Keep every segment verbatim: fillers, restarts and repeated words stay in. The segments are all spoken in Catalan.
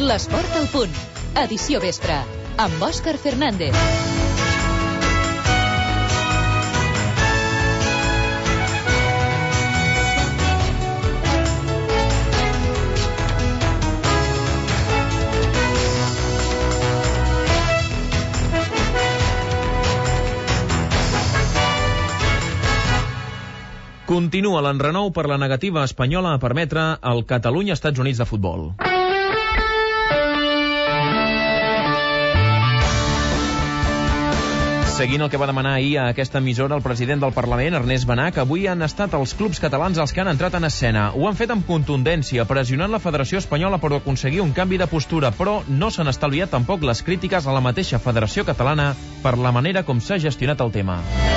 L'Esport al punt. Edició vespre. Amb Òscar Fernández. Continua l'enrenou per la negativa espanyola a permetre el Catalunya-Estats Units de futbol. Seguint el que va demanar ahir a aquesta emissora el president del Parlament, Ernest Benach, avui han estat els clubs catalans els que han entrat en escena. Ho han fet amb contundència, pressionant la Federació Espanyola per aconseguir un canvi de postura, però no s'han estalviat tampoc les crítiques a la mateixa Federació Catalana per la manera com s'ha gestionat el tema.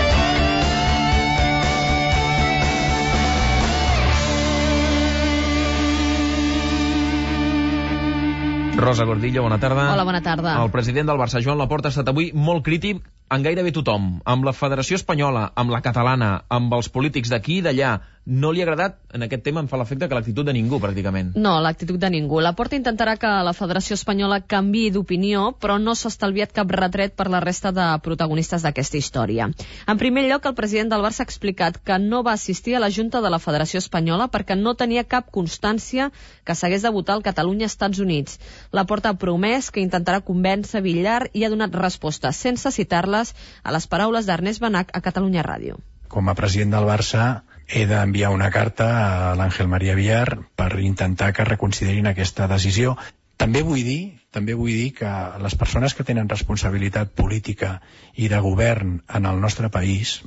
Rosa Gordillo, bona tarda. Hola, bona tarda. El president del Barça, Joan Laporta, ha estat avui molt crític en gairebé tothom, amb la Federació Espanyola, amb la catalana, amb els polítics d'aquí i d'allà. No li ha agradat, en aquest tema em fa l'efecte, que l'actitud de ningú, pràcticament. No, l'actitud de ningú. Laporta intentarà que la Federació Espanyola canviï d'opinió, però no s'ha estalviat cap retret per la resta de protagonistes d'aquesta història. En primer lloc, el president del Barça ha explicat que no va assistir a la Junta de la Federació Espanyola perquè no tenia cap constància que s'hagués de votar el Catalunya-Estats Units. Laporta ha promès que intentarà convèncer Villar i ha donat respostes, sense citar-les, a les paraules d'Ernest Benach a Catalunya Ràdio. Com a president del Barça he d'enviar una carta a l'Àngel María Villar per intentar que reconsiderin aquesta decisió. També vull dir, també vull dir que les persones que tenen responsabilitat política i de govern en el nostre país,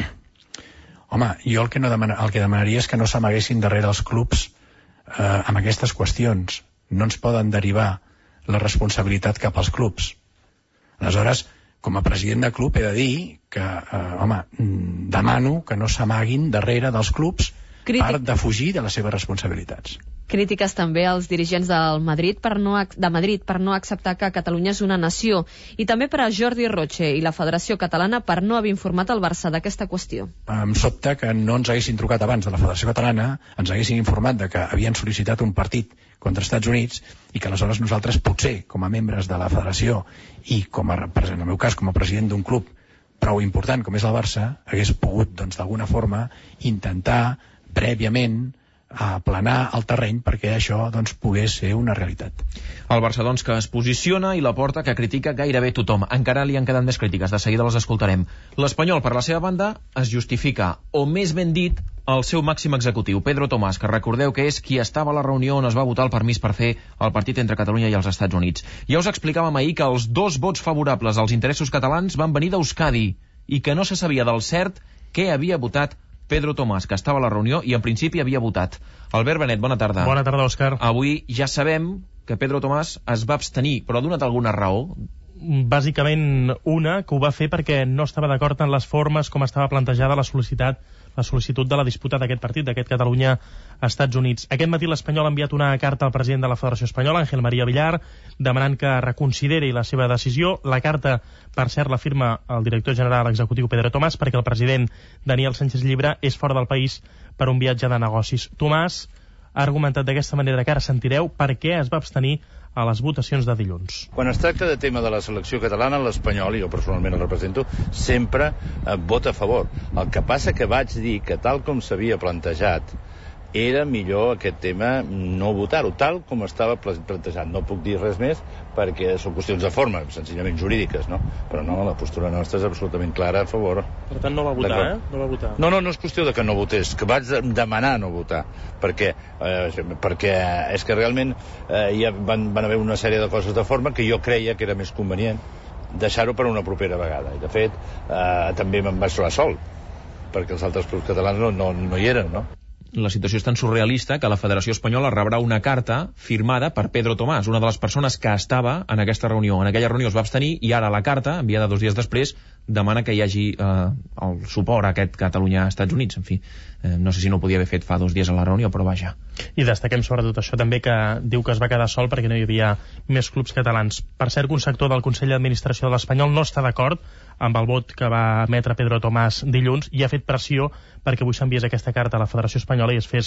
home, jo el que, no demana, el que demanaria és que no s'amaguessin darrere els clubs eh, amb aquestes qüestions. No ens poden derivar la responsabilitat cap als clubs. Aleshores, com a president de club he de dir que, eh, home, demano que no s'amaguin darrere dels clubs Crític... per defugir de les seves responsabilitats. Crítiques també als dirigents del Madrid per no, de Madrid per no acceptar que Catalunya és una nació i també per a Jordi Roche i la Federació Catalana per no haver informat el Barça d'aquesta qüestió. Em sobta que no ens haguessin trucat abans de la Federació Catalana, ens haguessin informat de que havien sol·licitat un partit contra els Estats Units i que aleshores nosaltres potser, com a membres de la Federació i com a, en el meu cas com a president d'un club prou important com és el Barça, hagués pogut doncs d'alguna forma intentar prèviament a aplanar el terreny perquè això doncs pogués ser una realitat. El Barça doncs que es posiciona i Laporta que critica gairebé tothom. Encara li han quedat més crítiques, de seguida les escoltarem. L'Espanyol, per la seva banda, es justifica, o més ben dit, el seu màxim executiu, Pedro Tomàs, que recordeu que és qui estava a la reunió on es va votar el permís per fer el partit entre Catalunya i els Estats Units. Ja us explicàvem ahir que els dos vots favorables als interessos catalans van venir d'Euskadi i que no se sabia del cert què havia votat Pedro Tomàs, que estava a la reunió i en principi havia votat. Albert Benet, bona tarda. Bona tarda, Òscar. Avui ja sabem que Pedro Tomàs es va abstenir, però ha donat alguna raó? Bàsicament una, que ho va fer perquè no estava d'acord en les formes com estava plantejada la sol·licitat, la sol·licitud de la disputa d'aquest partit, d'aquest Catalunya-Estats Units. Aquest matí l'Espanyol ha enviat una carta al president de la Federació Espanyola, Ángel María Villar, demanant que reconsideri la seva decisió. La carta, per cert, la firma el director general executiu Pedro Tomàs, perquè el president Daniel Sánchez Llibre és fora del país per un viatge de negocis. Tomàs ha argumentat d'aquesta manera que ara sentireu per què es va abstenir a les votacions de dilluns. Quan es tracta de tema de la selecció catalana, l'Espanyol, i jo personalment el represento, sempre eh, vota a favor. El que passa que vaig dir que tal com s'havia plantejat era millor aquest tema no votar-ho, tal com estava plantejat. No puc dir res més perquè són qüestions de forma, senzillament jurídiques, no? Però no, la postura nostra és absolutament clara a favor. Per tant, no va votar, eh? No va votar. No, no, no és qüestió de que no votés, que vaig demanar no votar, perquè, eh, perquè és que realment eh, ja van, van haver una sèrie de coses de forma que jo creia que era més convenient deixar-ho per una propera vegada. I, de fet, eh, també me'n vaig trobar sol, perquè els altres clubs catalans no, no, no hi eren, no? La situació és tan surrealista que la Federació Espanyola rebrà una carta firmada per Pedro Tomàs, una de les persones que estava en aquesta reunió. En aquella reunió es va abstenir i ara la carta, enviada dos dies després, demana que hi hagi eh, el suport a aquest Catalunya-Estats Units. En fi, eh, no sé si no ho podia haver fet fa dos dies a la reunió, però vaja. I destaquem sobretot això també, que diu que es va quedar sol perquè no hi havia més clubs catalans. Per cert, un sector del Consell d'Administració de l'Espanyol no està d'acord amb el vot que va emetre Pedro Tomàs dilluns i ha fet pressió perquè avui s'enviés aquesta carta a la Federació Espanyola i es fes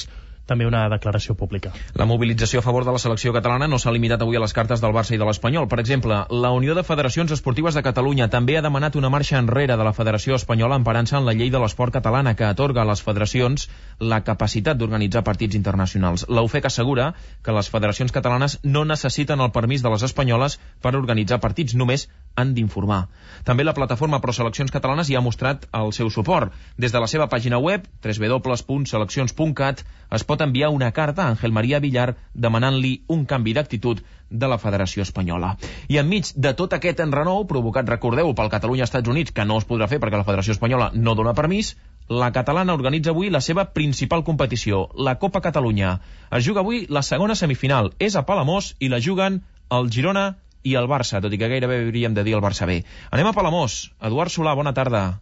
també una declaració pública. La mobilització a favor de la selecció catalana no s'ha limitat avui a les cartes del Barça i de l'Espanyol. Per exemple, la Unió de Federacions Esportives de Catalunya també ha demanat una marxa enrere de la Federació Espanyola emparant-se en la llei de l'esport catalana que atorga a les federacions la capacitat d'organitzar partits internacionals. La U F E C assegura que les federacions catalanes no necessiten el permís de les espanyoles per organitzar partits, només han d'informar. També la plataforma Pro Seleccions Catalanes hi ha mostrat el seu suport. Des de la seva pàgina web, w w w punt seleccions punt cat, es pot enviar una carta a Ángel María Villar demanant-li un canvi d'actitud de la Federació Espanyola. I enmig de tot aquest enrenou, provocat, recordeu, pel Catalunya-Estats Units, que no es podrà fer perquè la Federació Espanyola no dona permís, la catalana organitza avui la seva principal competició, la Copa Catalunya. Es juga avui la segona semifinal. És a Palamós i la juguen el Girona i el Barça, tot i que gairebé hauríem de dir el Barça B. Anem a Palamós. Eduard Solà, bona tarda.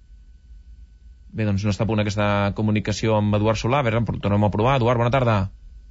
Bé, doncs no està a punt aquesta comunicació amb Eduard Solà. A veure, tornem a provar. Eduard, bona tarda.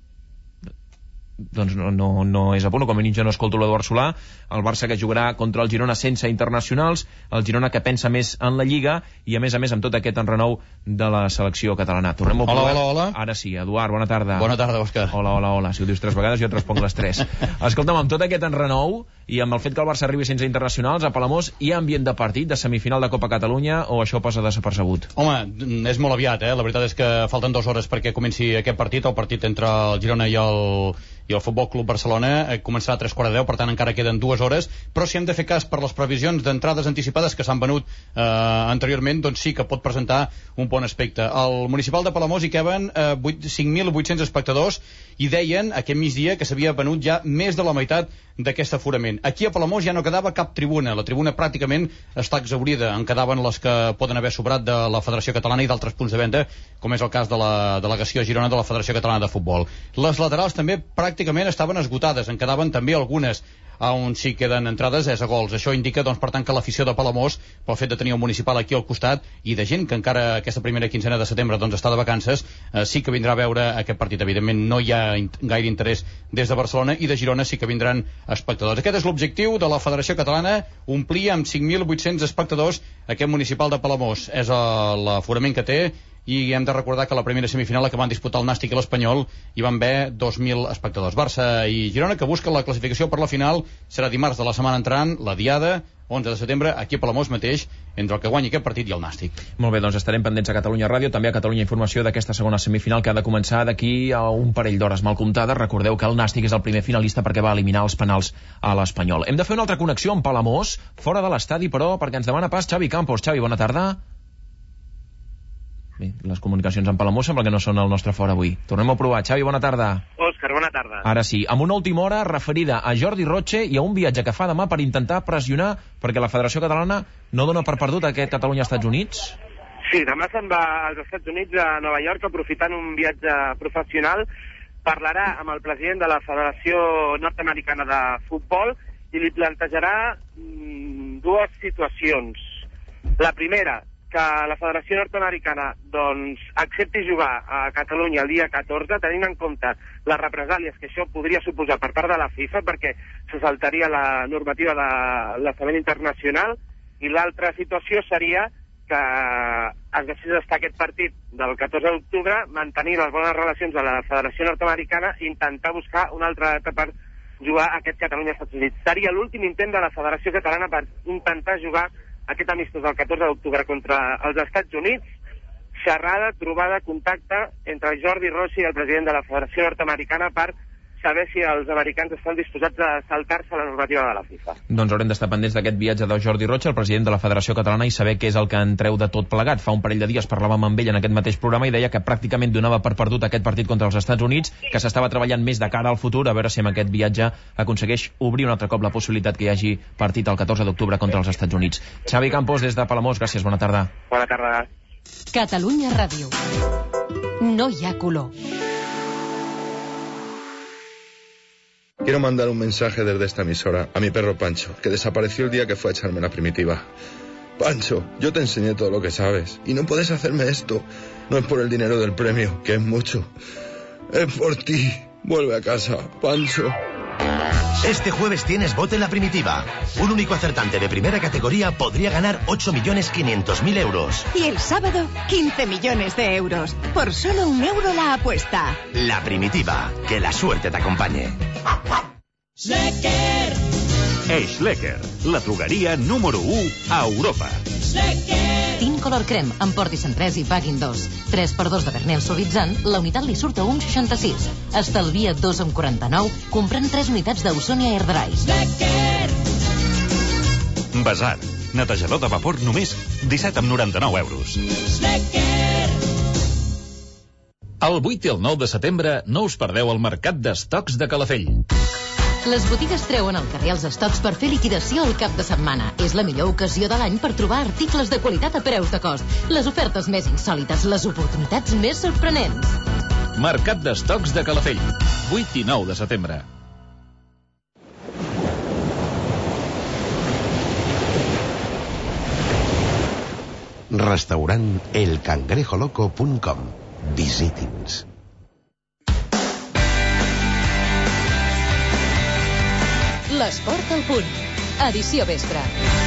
Doncs no, no, no és a punt, com a mínim jo no escolto l'Eduard Solà. El Barça que jugarà contra el Girona sense internacionals, el Girona que pensa més en la Lliga i a més a més amb tot aquest enrenou de la selecció catalana. Tornem a hola, provar. hola, hola. Ara sí, Eduard, bona tarda. Bona tarda, Òscar. Hola, hola, hola. Si ho dius tres vegades jo et responc les tres. Escolta'm, amb tot aquest enrenou i amb el fet que el Barça arribi sense internacionals, a Palamós hi ha ambient de partit, de semifinal de Copa Catalunya, o això passa desapercebut? Home, és molt aviat, eh? La veritat és que falten dues hores perquè comenci aquest partit, el partit entre el Girona i el, i el Futbol Club Barcelona eh, començarà a tres quarts de deu, per tant encara queden dues hores, però si hem de fer cas per les previsions d'entrades anticipades que s'han venut eh, anteriorment, doncs sí que pot presentar un bon aspecte. Al municipal de Palamós hi caben eh, cinc mil vuit-cents espectadors i deien aquest migdia que s'havia venut ja més de la meitat d'aquest aforament. Aquí a Palamós ja no quedava cap tribuna, la tribuna pràcticament està exhaurida, en quedaven les que poden haver sobrat de la Federació Catalana i d'altres punts de venda, com és el cas de la delegació a Girona de la Federació Catalana de Futbol. Les laterals també pràcticament estaven esgotades, en quedaven també algunes a on sí queden entrades és a gols. Això indica, doncs, per tant, que l'afició de Palamós, pel fet de tenir un municipal aquí al costat i de gent que encara aquesta primera quinzena de setembre doncs, està de vacances, eh, sí que vindrà a veure aquest partit. Evidentment no hi ha in gaire interès des de Barcelona i de Girona sí que vindran espectadors. Aquest és l'objectiu de la Federació Catalana, omplir amb cinc mil vuit-cents espectadors aquest municipal de Palamós. És l'aforament que té i hem de recordar que la primera semifinal la que van disputar el Nàstic i l'Espanyol hi van haver dos mil espectadors. Barça i Girona, que busquen la classificació per la final, serà dimarts de la setmana entrant, la diada, onze de setembre, aquí a Palamós mateix, entre el que guanyi aquest partit i el Nàstic. Molt bé, doncs estarem pendents a Catalunya Ràdio, també a Catalunya Informació d'aquesta segona semifinal que ha de començar d'aquí a un parell d'hores mal comptades. Recordeu que el Nàstic és el primer finalista perquè va eliminar els penals a l'Espanyol. Hem de fer una altra connexió amb Palamós, fora de l'estadi, però perquè ens demana pas Xavi Campos. Xavi, bona tarda. Bé, les comunicacions amb Palamós sembla que no són al nostre fora avui. Tornem a provar. Xavi, bona tarda. Òscar, bona tarda. Ara sí, amb una última hora referida a Jordi Roche i a un viatge que fa demà per intentar pressionar perquè la Federació Catalana no dona per perdut aquest Catalunya-Estats Units? Sí, demà se'n va als Estats Units, a Nova York, aprofitant un viatge professional. Parlarà amb el president de la Federació Nord-Americana de Futbol i li plantejarà mm, dues situacions. La primera, que la Federació Nord-Americana doncs, accepti jugar a Catalunya el dia catorze, tenint en compte les represàlies que això podria suposar per part de la FIFA, perquè se saltaria la normativa de l'estament internacional, i l'altra situació seria que es deixés estar aquest partit del catorze d'octubre, mantenir les bones relacions de la Federació Nord-Americana i intentar buscar una altra data per jugar a aquest Catalunya-Estats Units. Seria l'últim intent de la Federació Catalana per intentar jugar aquest amistós del catorze d'octubre contra els Estats Units. Xerrada, trobada, contacte entre Jordi Roche i el president de la Federació Nord-Americana per saber si els americans estan disposats a saltar-se la normativa de la FIFA. Doncs haurem d'estar pendents d'aquest viatge de Jordi Roche, el president de la Federació Catalana, i saber què és el que en treu de tot plegat. Fa un parell de dies parlàvem amb ell en aquest mateix programa i deia que pràcticament donava per perdut aquest partit contra els Estats Units, que s'estava treballant més de cara al futur, a veure si amb aquest viatge aconsegueix obrir un altre cop la possibilitat que hi hagi partit el catorze d'octubre contra els Estats Units. Xavi Campos, des de Palamós, gràcies, bona tarda. Bona tarda. Catalunya Ràdio. No hi ha color. Quiero mandar un mensaje desde esta emisora a mi perro Pancho, que desapareció el día que fue a echarme la primitiva. Pancho, yo te enseñé todo lo que sabes y no puedes hacerme esto. No es por el dinero del premio, que es mucho. Es por ti. Vuelve a casa, Pancho. Este jueves tienes bote en la primitiva. Un único acertante de primera categoría podría ganar ocho millones quinientos mil euros. Y el sábado, quince millones de euros. Por solo un euro la apuesta. La primitiva. Que la suerte te acompañe. Schlecker. Schlecker, la drogueria número u a Europa. Schlecker. Tint Color Creme, emporti-se'n tres i paguin dos. tres per dos de Bernel suavitzant, la unitat li surt a un coma seixanta-sis. Estalvia dos coma quaranta-nou, comprant tres unitats d'Ausonia Air Dry. Schlecker. Basar, netejador de vapor només disset coma noranta-nou euros. Schlecker. El vuit i el nou de setembre no us perdeu el mercat d'estocs de Calafell. Les botigues treuen al carrer els estocs per fer liquidació al cap de setmana. És la millor ocasió de l'any per trobar articles de qualitat a preus de cost. Les ofertes més insòlites, les oportunitats més sorprenents. Mercat d'estocs de Calafell, vuit i nou de setembre. Restaurant el cangrejo loco punt com. Visiti'ns. L'esport al punt. Edició vespre.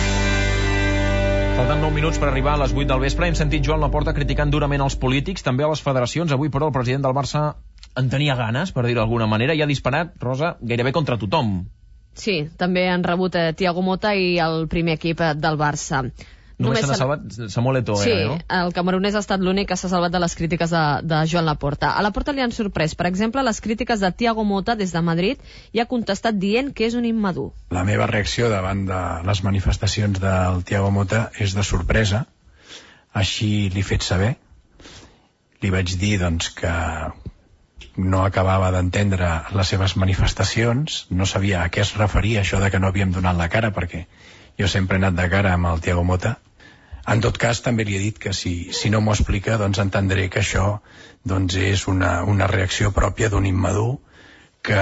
Falten nou minuts per arribar a les vuit del vespre. Hem sentit Joan Laporta criticant durament els polítics, també a les federacions. Avui, però, el president del Barça en tenia ganes, per dir-ho d'alguna manera, i ha disparat, Rosa, gairebé contra tothom. Sí, també han rebut eh, Thiago Motta i el primer equip eh, del Barça. Només se n'ha salvat Samuel Eto'o, sí, era, no? el camerunès ha estat l'únic que s'ha salvat de les crítiques de, de Joan Laporta. A Laporta li han sorprès, per exemple, les crítiques de Thiago Motta des de Madrid i ha contestat dient que és un immadur. La meva reacció davant de les manifestacions del Thiago Motta és de sorpresa. Així l'he fet saber. Li vaig dir, doncs, que no acabava d'entendre les seves manifestacions, no sabia a què es referia això de que no havíem donat la cara, perquè jo sempre he anat de cara amb el Thiago Motta. En tot cas, també li he dit que si, si no m'ho explica, doncs entendré que això doncs, és una, una reacció pròpia d'un immadur que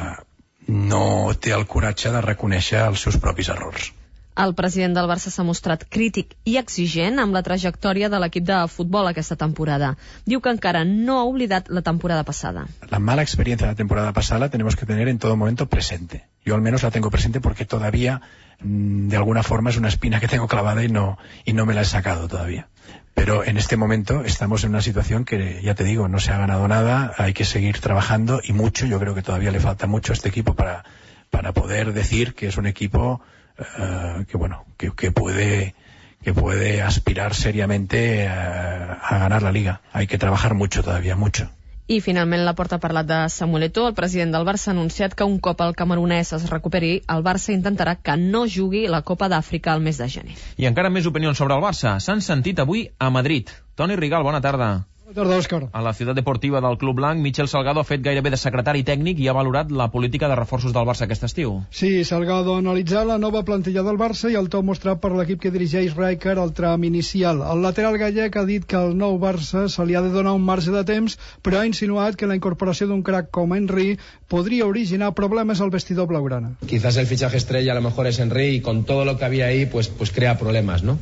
no té el coratge de reconèixer els seus propis errors. El president del Barça s'ha mostrat crític i exigent amb la trajectòria de l'equip de futbol aquesta temporada. Diu que encara no ha oblidat la temporada pasada. La mala experiencia de la temporada pasada la tenemos que tener en todo momento presente. Yo al menos la tengo presente porque todavía, de alguna forma, es una espina que tengo clavada y no, y no me la he sacado todavía. Pero en este momento estamos en una situación que, ya te digo, no se ha ganado nada, hay que seguir trabajando y mucho. Yo creo que todavía le falta mucho a este equipo para, para poder decir que es un equipo Uh, que bueno que, que puede que puede aspirar seriamente uh, a ganar la Liga. Hay que trabajar mucho todavía, mucho. I finalment Laporta ha parlat de Samuel Eto'o. El president del Barça ha anunciat que un cop el camerunès es recuperi, el Barça intentarà que no jugui la Copa d'Àfrica al mes de gener. I encara més opinions sobre el Barça. S'han sentit avui a Madrid. Toni Rigal, bona tarda. Bona tarda, Òscar. A la ciutat deportiva del Club Blanc, Michel Salgado ha fet gairebé de secretari tècnic i ha valorat la política de reforços del Barça aquest estiu. Sí, Salgado ha analitzat la nova plantilla del Barça i el to mostrat per l'equip que dirigeix Rijkaard al tram inicial. El lateral gallec ha dit que al nou Barça se li ha de donar un marge de temps, però ha insinuat que la incorporació d'un crack com Henry podria originar problemes al vestidor blaugrana. Quizás el fichaje estrella a lo mejor es Henry y con todo lo que había ahí pues, pues crea problemas, ¿no?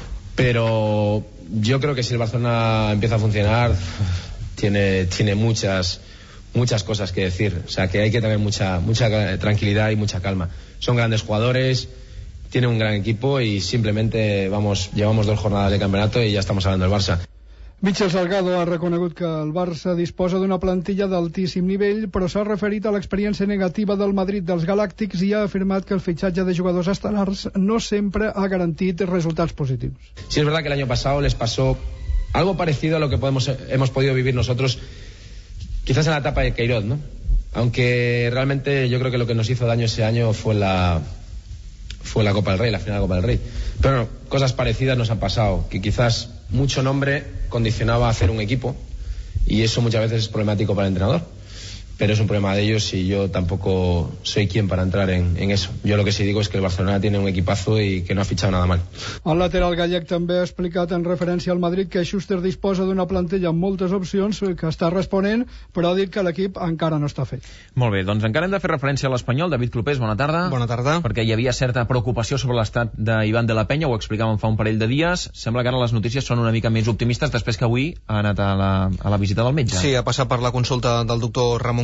Pero yo creo que si el Barcelona empieza a funcionar tiene, tiene muchas muchas cosas que decir, o sea que hay que tener mucha mucha tranquilidad y mucha calma. Son grandes jugadores, tienen un gran equipo y simplemente vamos llevamos dos jornadas de campeonato y ya estamos hablando del Barça. Michel Salgado ha reconegut que el Barça disposa d'una plantilla d'altíssim nivell, però s'ha referit a l'experiència negativa del Madrid dels Galàctics i ha afirmat que el fitxatge de jugadors estel·lars no sempre ha garantit resultats positius. Sí, es verdad que el año pasado les pasó algo parecido a lo que podemos, hemos podido vivir nosotros, quizás en la etapa de Queiroz, ¿no? Aunque realmente yo creo que lo que nos hizo daño ese año fue la fue la Copa del Rey, la final de la Copa del Rey. Pero no, cosas parecidas nos han pasado, que quizás mucho nombre condicionaba a hacer un equipo y eso muchas veces es problemático para el entrenador, pero es un problema de ellos y yo tampoco soy quien para entrar en, en eso. Yo lo que sí digo es que el Barcelona tiene un equipazo y que no ha fichado nada mal. El lateral gallec també ha explicat en referència al Madrid que Schuster disposa d'una plantilla amb moltes opcions que està responent, però ha dit que l'equip encara no està fet. Molt bé, doncs encara hem de fer referència a l'Espanyol. David Clopés, bona tarda. Bona tarda. Perquè hi havia certa preocupació sobre l'estat d'Ivan de la Penya, ho explicàvem fa un parell de dies. Sembla que ara les notícies són una mica més optimistes després que avui ha anat a la, a la visita del metge. Sí, ha passat per la consulta del doctor Ramon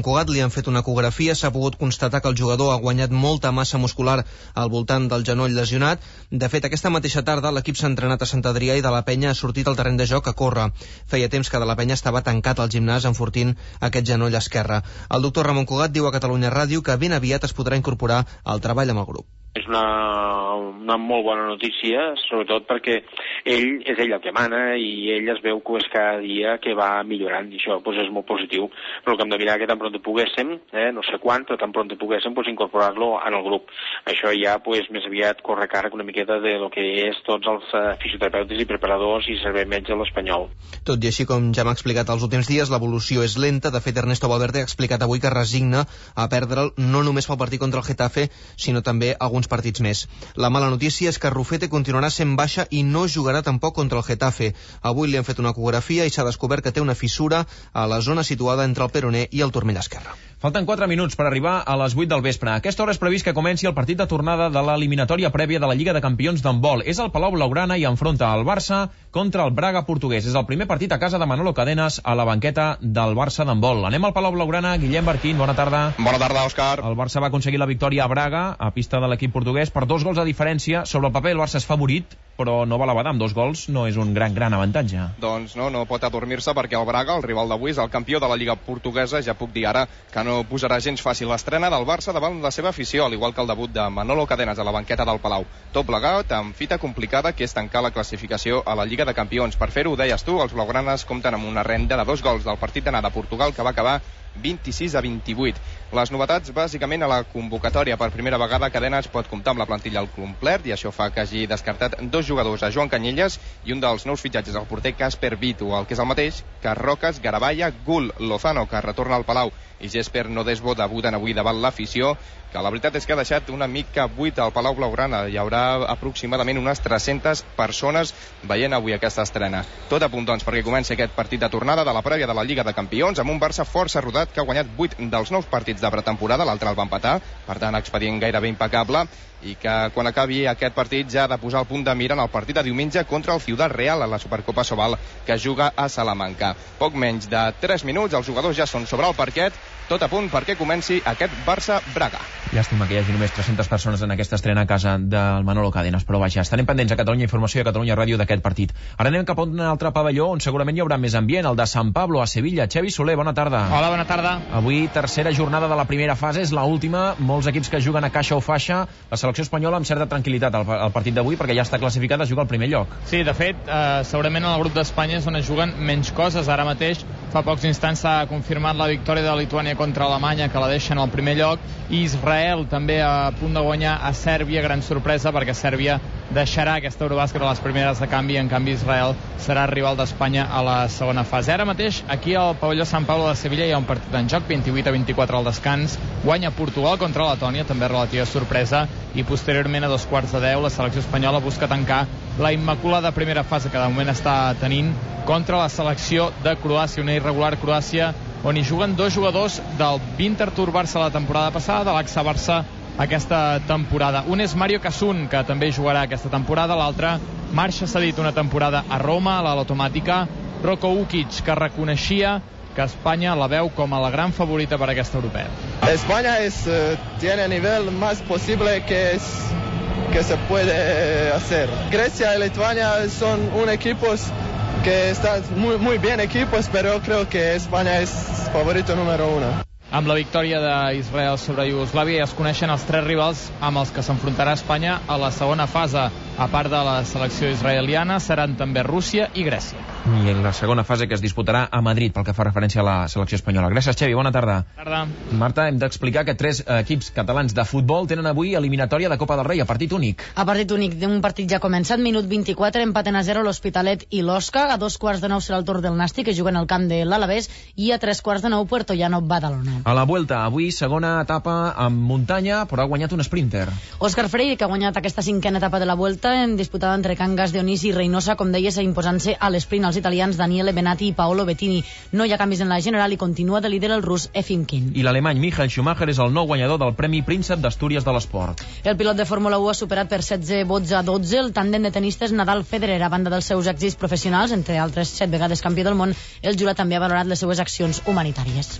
Cugat li han fet una ecografia, s'ha pogut constatar que el jugador ha guanyat molta massa muscular al voltant del genoll lesionat. De fet, aquesta mateixa tarda l'equip s'ha entrenat a Sant Adrià i de la Penya ha sortit al terreny de joc a córrer. Feia temps que de la Penya estava tancat al gimnàs enfortint aquest genoll esquerre. El doctor Ramon Cugat diu a Catalunya Ràdio que ben aviat es podrà incorporar al treball amb el grup. És una, una molt bona notícia, sobretot perquè ell és ell el que mana i ell es veu que és cada dia que va millorant i això pues, és molt positiu. Però el que hem de mirar que tan pront poguéssim, eh, no sé quan, però tan pront poguéssim pues, incorporar-lo en el grup. Això ja pues, més aviat corre càrrec una miqueta de lo que és tots els uh, fisioterapeutes i preparadors i servei metge a l'Espanyol. Tot i així, com ja m'ha explicat els últims dies, l'evolució és lenta. De fet, Ernesto Valverde ha explicat avui que resigna a perdre'l no només pel partit contra el Getafe, sinó també alguns partits més. La mala notícia és que Rufete continuarà sent baixa i no jugarà tampoc contra el Getafe. Avui li han fet una ecografia i s'ha descobert que té una fissura a la zona situada entre el peroné i el turmell esquerre. Falten quatre minuts per arribar a les vuit del vespre. A aquesta hora és previst que comenci el partit de tornada de l'eliminatòria prèvia de la Lliga de Campions d'handbol. És al Palau Blaugrana i enfronta el Barça contra el Braga portuguès. És el primer partit a casa de Manolo Cadenas a la banqueta del Barça d'handbol. Anem al Palau Blaugrana. Guillem Barquín, bona tarda. Bona tarda, Òscar. El Barça va aconseguir la victòria a Braga, a pista de l'equip portuguès, per dos gols de diferència. Sobre el paper el Barça és favorit, però no val a badar, amb dos gols no és un gran, gran avantatge. Doncs no, no pot adormir-se perquè el Braga, el rival d'avui, és el campió de la Lliga portuguesa. Ja puc dir ara que no posarà gens fàcil l'estrena del Barça davant la seva afició, al igual que el debut de Manolo Cadenas a la banqueta del Palau. Tot plegat amb fita complicada que és tancar la classificació a la Lliga de Campions. Per fer-ho, deies tu, els blaugranes compten amb una renda de dos gols del partit d'anada a Portugal que va acabar vint-i-sis a vint-i-vuit. Les novetats, bàsicament, a la convocatòria. Per primera vegada, Cadenas pot comptar amb la plantilla al complet i això fa que hagi descartat dos jugadors, a Joan Canyelles i un dels nous fitxatges, el porter Casper Vitu, el que és el mateix que Roques, Garabaya, Gul, Lozano, que retorna al Palau, i Jesper Nodesbo debuten avui davant l'afició, que la veritat és que ha deixat una mica buit al Palau Blaugrana. Hi haurà aproximadament unes tres-centes persones veient avui aquesta estrena. Tot a punt, doncs, perquè comenci aquest partit de tornada de la prèvia de la Lliga de Campions amb un Barça força rodat que ha guanyat vuit dels nous partits de pretemporada, l'altre el va empatar, per tant, expedient gairebé impecable, i que quan acabi aquest partit ja ha de posar el punt de mira en el partit de diumenge contra el Ciudad Real a la Supercopa Sobal, que juga a Salamanca. Poc menys de tres minuts, els jugadors ja són sobre el parquet, tot a punt perquè comenci aquest Barça-Braga. Llàstima que hi hagi només tres-centes persones en aquesta estrena a casa del Manolo Cadenas, però vaja, estarem pendents a Catalunya Informació i a Catalunya Ràdio d'aquest partit. Ara anem cap a un altre pavelló on segurament hi haurà més ambient, el de San Pablo a Sevilla. Xavi Soler, bona tarda. Hola, bona tarda. Avui tercera jornada de la primera fase, és l'última, molts equips que juguen a caixa o faixa, la selecció espanyola amb certa tranquil·litat al, al partit d'avui perquè ja està classificada, juga al primer lloc. Sí, de fet, eh, segurament en el grup d'Espanya és on es juguen menys coses. Ara mateix, fa pocs instants s'ha confirmat la victòria de Lituània contra Alemanya, que la deixen al primer lloc, i Israel també a punt de guanyar a Sèrbia, gran sorpresa perquè Sèrbia deixarà aquesta Eurobàsquet a les primeres de canvi, en canvi Israel serà rival d'Espanya a la segona fase. Ara mateix, aquí al pavelló Sant Pablo de Sevilla hi ha un partit en joc, vint-i-vuit a vint-i-quatre al descans, guanya Portugal contra Letònia, també relativa sorpresa, i posteriorment a dos quarts de deu la selecció espanyola busca tancar la immaculada primera fase que de moment està tenint contra la selecció de Croàcia, una irregular Croàcia on hi juguen dos jugadors del Winterthur Barça la temporada passada, de l'Axa Barça aquesta temporada. Un és Mario Casun, que també jugarà aquesta temporada, l'altre marxa cedit una temporada a Roma, a l'automàtica, Roko Ukic, que reconeixia que Espanya la veu com a la gran favorita per aquesta europea. España es, uh, tiene el nivel más posible que, es, que se puede hacer. Grecia y Lituania son un equipos que están muy, muy bien equipos, pero creo que España es favorito número uno. Amb la victòria d'Israel sobre Iugoslàvia ja es coneixen els tres rivals amb els que s'enfrontarà Espanya a la segona fase. A part de la selecció israeliana, seran també Rússia i Grècia. I en la segona fase que es disputarà a Madrid, pel que fa referència a la selecció espanyola. Gràcies, Xavi, bona tarda. Tarda. Marta, hem d'explicar que tres equips catalans de futbol tenen avui eliminatòria de Copa del Rei, a partit únic. A partit únic, un partit ja començat, minut vint-i-quatre, empaten a zero l'Hospitalet i l'Osca. A dos quarts de nou serà el torn del Nàstic, que juguen al camp de l'Alavés, i a tres quarts de nou Puerto Llano, Badalona. A la Vuelta, avui segona etapa amb muntanya, però ha guanyat un sprinter. Òscar Freire, que ha guanyat aquesta cinquena etapa de la Vuelta, en disputada entre Cangas de Onís i Reynosa, com deies, imposant-se a l'esprint als italians Daniele Benati i Paolo Bettini. No hi ha canvis en la general i continua de líder el rus Efim Kin. I l'alemany Michael Schumacher és el nou guanyador del Premi Príncep d'Astúries de l'Esport. El pilot de Fórmula u ha superat per setze vots a dotze el tàndem de tenistes Nadal-Federer. A banda dels seus èxits professionals, entre altres set vegades campió del món, el jurat també ha valorat les seues accions humanitàries.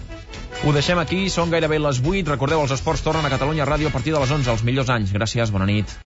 Ho deixem aquí, són gairebé les vuit. Recordeu, els esports tornen a Catalunya Ràdio a partir de les onze, els millors anys. Gràcies, bona nit.